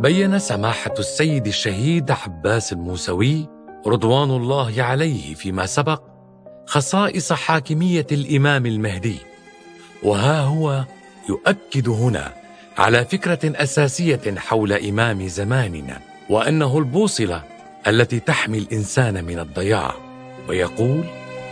بيّن سماحة السيد الشهيد عباس الموسوي رضوان الله عليه فيما سبق خصائص حاكمية الإمام المهدي، وها هو يؤكد هنا على فكرة أساسية حول إمام زماننا، وأنه البوصلة التي تحمي الإنسان من الضياع. ويقول: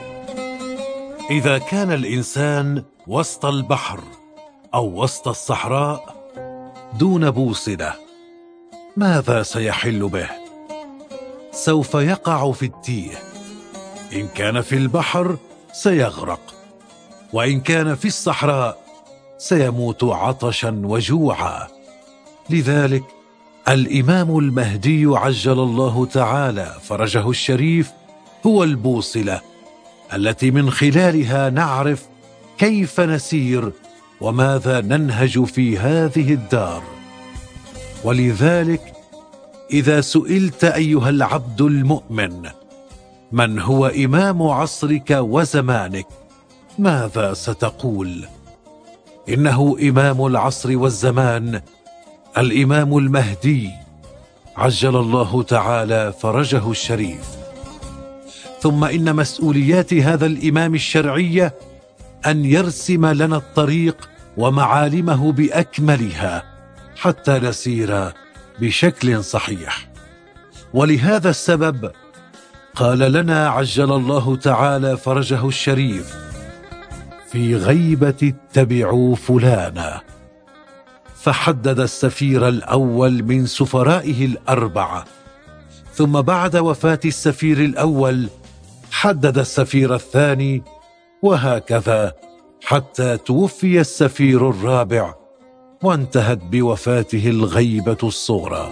إذا كان الإنسان وسط البحر أو وسط الصحراء دون بوصلة، ماذا سيحل به؟ سوف يقع في التيه. إن كان في البحر سيغرق، وإن كان في الصحراء سيموت عطشا وجوعا. لذلك الإمام المهدي عجل الله تعالى فرجه الشريف هو البوصلة التي من خلالها نعرف كيف نسير وماذا ننهج في هذه الدار. ولذلك إذا سئلت أيها العبد المؤمن من هو إمام عصرك وزمانك، ماذا ستقول؟ إنه إمام العصر والزمان الإمام المهدي عجل الله تعالى فرجه الشريف. ثم إن مسؤوليات هذا الإمام الشرعية أن يرسم لنا الطريق ومعالمه بأكملها حتى نسير بشكل صحيح. ولهذا السبب قال لنا عجل الله تعالى فرجه الشريف في غيبة اتبعوا فلانا، فحدد السفير الأول من سفرائه الأربعة، ثم بعد وفاة السفير الأول حدد السفير الثاني، وهكذا حتى توفي السفير الرابع وانتهت بوفاته الغيبة الصغرى.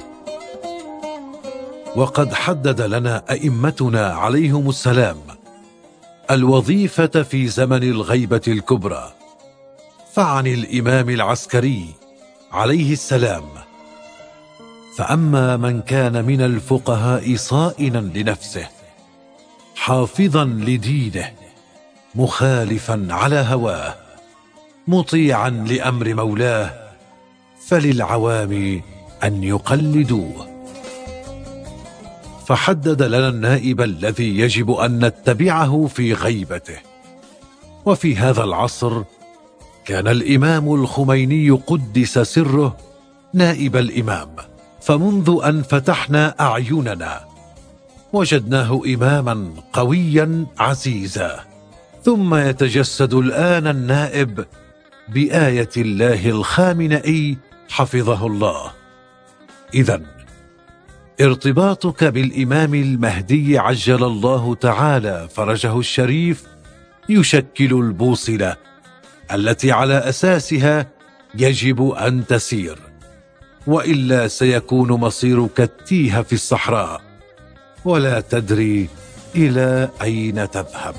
وقد حدد لنا أئمتنا عليهم السلام الوظيفة في زمن الغيبة الكبرى. فعن الإمام العسكري عليه السلام: فأما من كان من الفقهاء صائنا لنفسه حافظا لدينه مخالفا على هواه مطيعا لأمر مولاه فللعوام أن يقلدوه. فحدد لنا النائب الذي يجب أن نتبعه في غيبته. وفي هذا العصر كان الإمام الخميني قدس سره نائب الإمام، فمنذ أن فتحنا أعيننا وجدناه إماما قويا عزيزا، ثم يتجسد الآن النائب بآية الله الخامنئي حفظه الله. إذن ارتباطك بالإمام المهدي عجل الله تعالى فرجه الشريف يشكل البوصلة التي على أساسها يجب أن تسير، وإلا سيكون مصيرك التيه في الصحراء ولا تدري إلى أين تذهب.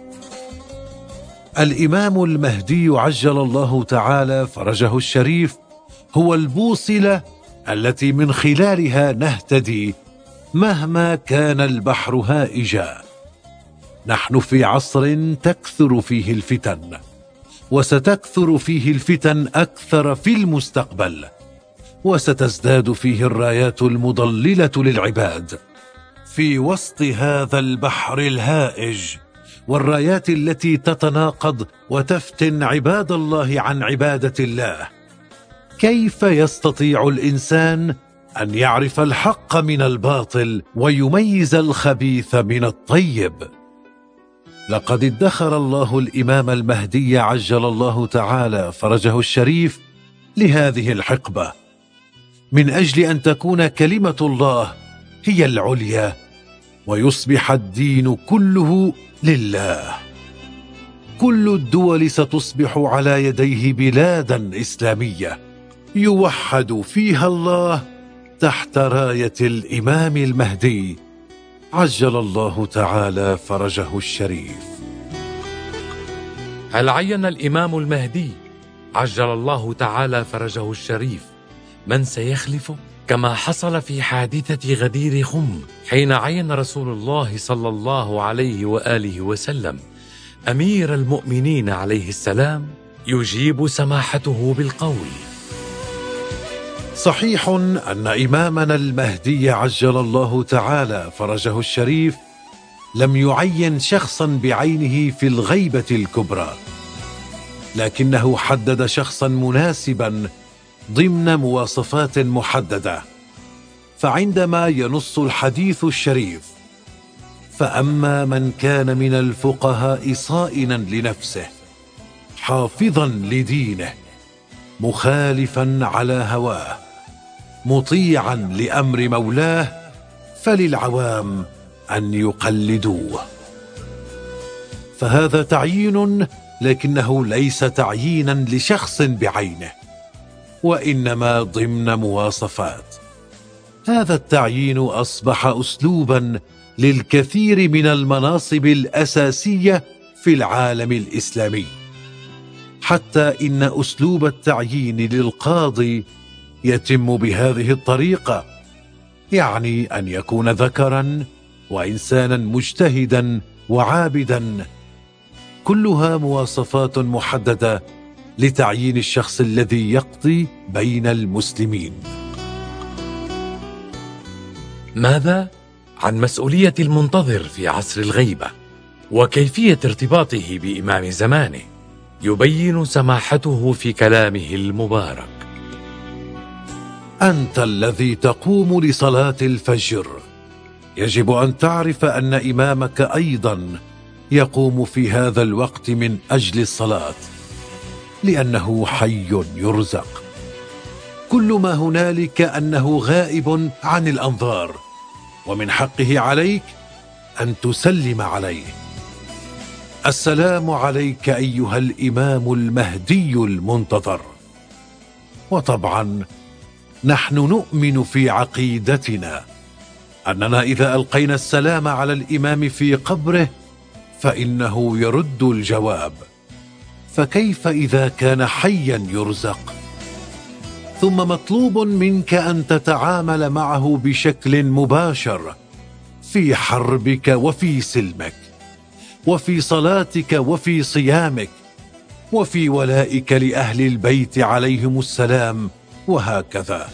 الإمام المهدي عجل الله تعالى فرجه الشريف هو البوصلة التي من خلالها نهتدي مهما كان البحر هائجا. نحن في عصر تكثر فيه الفتن، وستكثر فيه الفتن أكثر في المستقبل، وستزداد فيه الرايات المضللة للعباد. في وسط هذا البحر الهائج والرايات التي تتناقض وتفتن عباد الله عن عبادة الله، كيف يستطيع الإنسان أن يعرف الحق من الباطل ويميز الخبيث من الطيب؟ لقد ادخر الله الإمام المهدي عجل الله تعالى فرجه الشريف لهذه الحقبة، من أجل أن تكون كلمة الله هي العليا ويصبح الدين كله لله. كل الدول ستصبح على يديه بلادا إسلامية يوحد فيها الله تحت راية الإمام المهدي عجل الله تعالى فرجه الشريف. هل عين الإمام المهدي عجل الله تعالى فرجه الشريف من سيخلفه، كما حصل في حادثة غدير خم حين عين رسول الله صلى الله عليه وآله وسلم أمير المؤمنين عليه السلام؟ يجيب سماحته بالقول: صحيح أن إمامنا المهدي عجل الله تعالى فرجه الشريف لم يعين شخصا بعينه في الغيبة الكبرى، لكنه حدد شخصا مناسبا ضمن مواصفات محددة. فعندما ينص الحديث الشريف: فأما من كان من الفقهاء صائنا لنفسه حافظا لدينه مخالفا على هواه مطيعا لأمر مولاه فللعوام أن يقلدوه، فهذا تعيين، لكنه ليس تعيينا لشخص بعينه، وإنما ضمن مواصفات. هذا التعيين أصبح أسلوبا للكثير من المناصب الأساسية في العالم الإسلامي، حتى إن أسلوب التعيين للقاضي يتم بهذه الطريقة، يعني أن يكون ذكرا وإنسانا مجتهدا وعابدا، كلها مواصفات محددة لتعيين الشخص الذي يقضي بين المسلمين. ماذا عن مسؤولية المنتظر في عصر الغيبة وكيفية ارتباطه بإمام زمانه؟ يبين سماحته في كلامه المبارك: أنت الذي تقوم لصلاة الفجر، يجب أن تعرف أن إمامك أيضا يقوم في هذا الوقت من أجل الصلاة، لأنه حي يرزق. كل ما هنالك أنه غائب عن الأنظار، ومن حقه عليك أن تسلم عليه. السلام عليك أيها الإمام المهدي المنتظر. وطبعا نحن نؤمن في عقيدتنا أننا إذا ألقينا السلام على الإمام في قبره فإنه يرد الجواب، فكيف إذا كان حيا يرزق؟ ثم مطلوب منك أن تتعامل معه بشكل مباشر في حربك وفي سلمك، وفي صلاتك وفي صيامك، وفي ولائك لأهل البيت عليهم السلام، وهكذا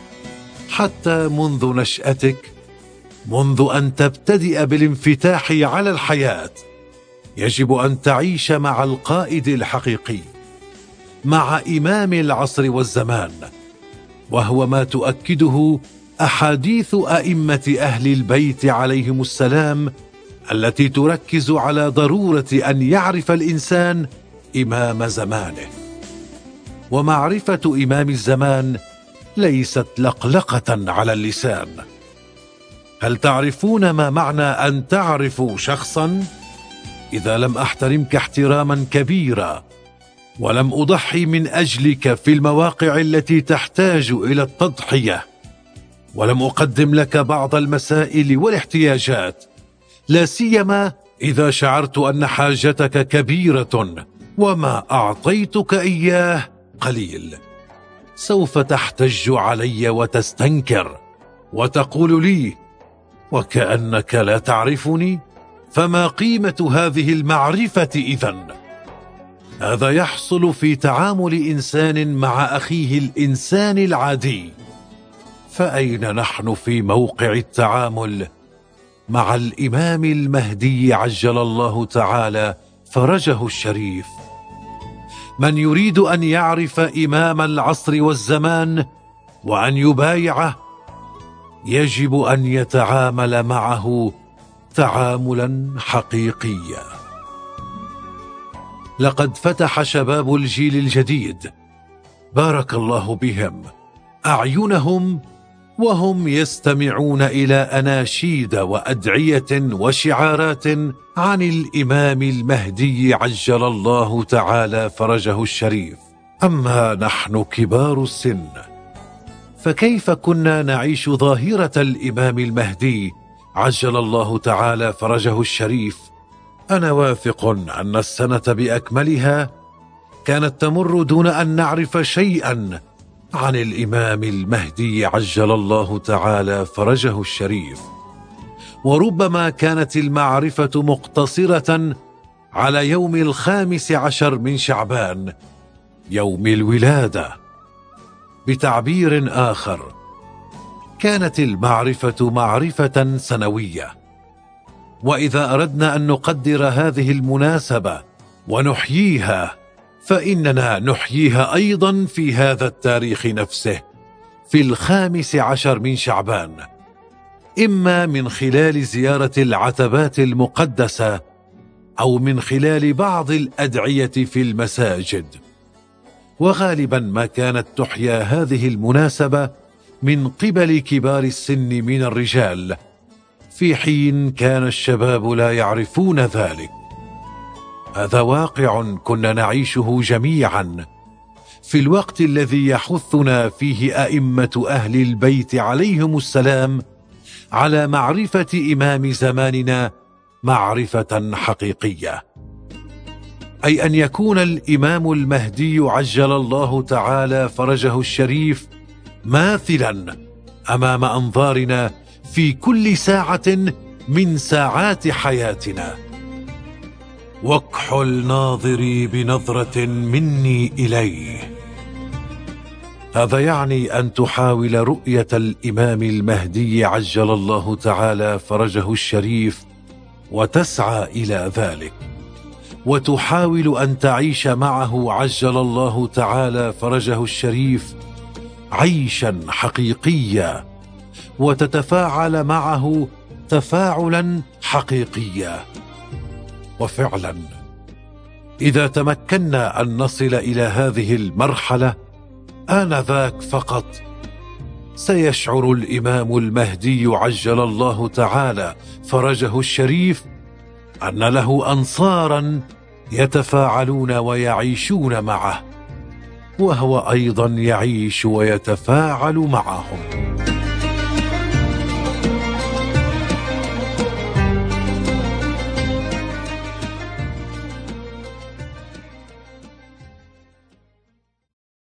حتى منذ نشأتك، منذ أن تبتدئ بالانفتاح على الحياة. يجب أن تعيش مع القائد الحقيقي، مع إمام العصر والزمان، وهو ما تؤكده أحاديث أئمة أهل البيت عليهم السلام التي تركز على ضرورة أن يعرف الإنسان إمام زمانه. ومعرفة إمام الزمان ليست لقلقة على اللسان. هل تعرفون ما معنى أن تعرفوا شخصا؟ إذا لم أحترمك احتراما كبيرا، ولم أضحي من أجلك في المواقع التي تحتاج إلى التضحية، ولم أقدم لك بعض المسائل والاحتياجات، لا سيما إذا شعرت أن حاجتك كبيرة وما أعطيتك إياه قليل، سوف تحتج علي وتستنكر وتقول لي: وكأنك لا تعرفني، فما قيمة هذه المعرفة إذن؟ هذا يحصل في تعامل إنسان مع أخيه الإنسان العادي، فأين نحن في موقع التعامل مع الإمام المهدي عجل الله تعالى فرجه الشريف؟ من يريد أن يعرف إمام العصر والزمان وأن يبايعه يجب أن يتعامل معه تعاملا حقيقيا. لقد فتح شباب الجيل الجديد بارك الله بهم أعينهم وهم يستمعون إلى أناشيد وأدعية وشعارات عن الإمام المهدي عجل الله تعالى فرجه الشريف. أما نحن كبار السن فكيف كنا نعيش ظاهرة الإمام المهدي عجل الله تعالى فرجه الشريف؟ أنا واثق أن السنة بأكملها كانت تمر دون أن نعرف شيئا عن الإمام المهدي عجل الله تعالى فرجه الشريف، وربما كانت المعرفة مقتصرة على يوم 15 من شعبان، يوم الولادة. بتعبير آخر، كانت المعرفة معرفة سنوية. وإذا أردنا أن نقدر هذه المناسبة ونحييها، فإننا نحييها أيضا في هذا التاريخ نفسه، في 15 من شعبان، إما من خلال زيارة العتبات المقدسة أو من خلال بعض الأدعية في المساجد. وغالبا ما كانت تحيا هذه المناسبة من قبل كبار السن من الرجال، في حين كان الشباب لا يعرفون ذلك. هذا واقع كنا نعيشه جميعا في الوقت الذي يحثنا فيه أئمة أهل البيت عليهم السلام على معرفة إمام زماننا معرفة حقيقية، أي أن يكون الإمام المهدي عجل الله تعالى فرجه الشريف ماثلا أمام أنظارنا في كل ساعة من ساعات حياتنا. واكحل ناظري بنظرة مني إليه. هذا يعني أن تحاول رؤية الإمام المهدي عجل الله تعالى فرجه الشريف، وتسعى إلى ذلك، وتحاول أن تعيش معه عجل الله تعالى فرجه الشريف عيشا حقيقيا، وتتفاعل معه تفاعلا حقيقيا. وفعلا إذا تمكنا أن نصل إلى هذه المرحلة، آنذاك فقط سيشعر الإمام المهدي عجل الله تعالى فرجه الشريف أن له أنصارا يتفاعلون ويعيشون معه، وهو أيضا يعيش ويتفاعل معهم.